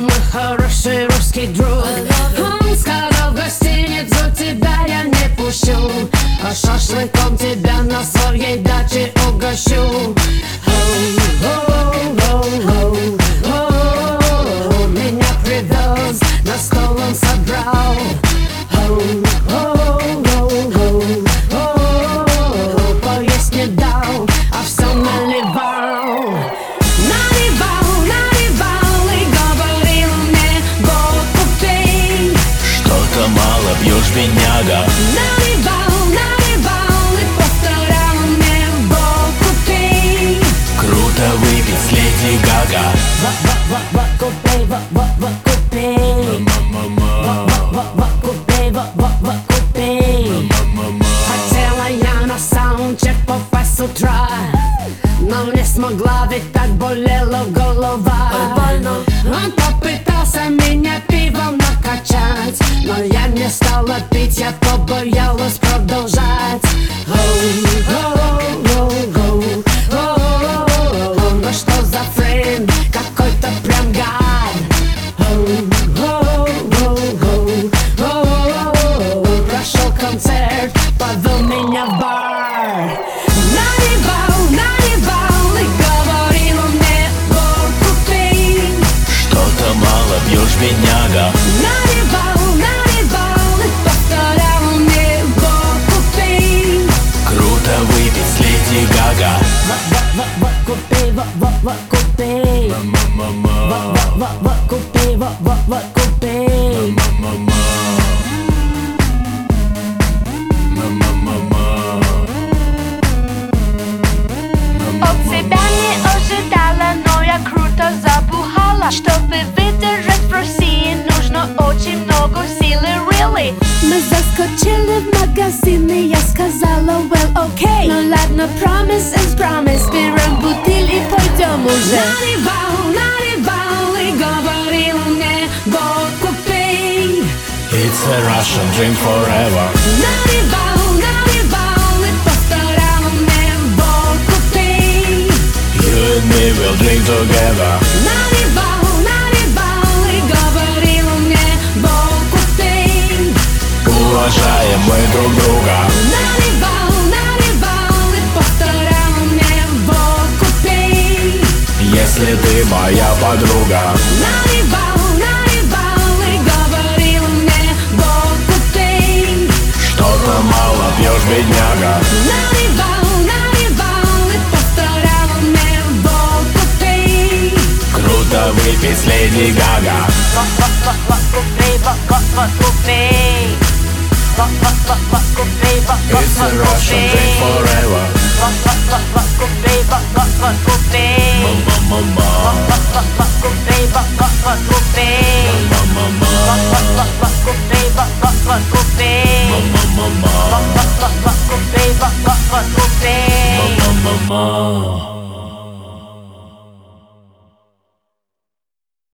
мой хороший русский друг. Он сказал: в гостиницу тебя я не пущу, а шашлыком тебя на своей даче угощу. Меня привез, на стол он собрал. Поесть не дал, а все наливал. Наливал и говорил мне: водку пей. Что-то мало пьешь, бедняга. Наливал и повторял мне: водку пей. Круто выпить с Леди Гага. Водку пей, водку пей. Водку пей, водку пей. Хотела я на саундчек попасть с утра, но не смогла, ведь так болела голова. Он попытался меня пивом накачать, но я не стала пить, я побоялась продолжать. Ну что за френд, какой-то прям гад. Прошел концерт, повел меня в бар. Наливал и говорил мне: водку пей. Что-то мало пьешь, бедняга. Наливал и повторял мне: водку пей. Круто выпить с Леди Гага. Водку пей, водку пей. Водку пей, водку пей. От себя не ожидала, но я круто забухала. Чтобы выдержать в России, нужно очень много силы, really. Мы заскочили в магазин, и я сказала: well, okay. Ну ладно, promise is promise. Берем бутыль и пойдем уже. Наливал и говорил мне: водку пей. It's a Russian drink forever. Наливал и повторял мне: водку пей. You and me will drink together. Наливал и говорил мне: водку пей. Уважаем мы друг друга. Наливал и повторял мне: водку пей. Если ты моя подруга. Наливал и говорил мне: водку пей. Что-то мало пьешь, бедняга. Наливал и повторял мне: водку пей. Круто выпить с Леди Гага. Водку пей, водку пей. Водку пей, It's a Russian drink forever. водку пей, водку пей. Мама. Водку пей, водку пей.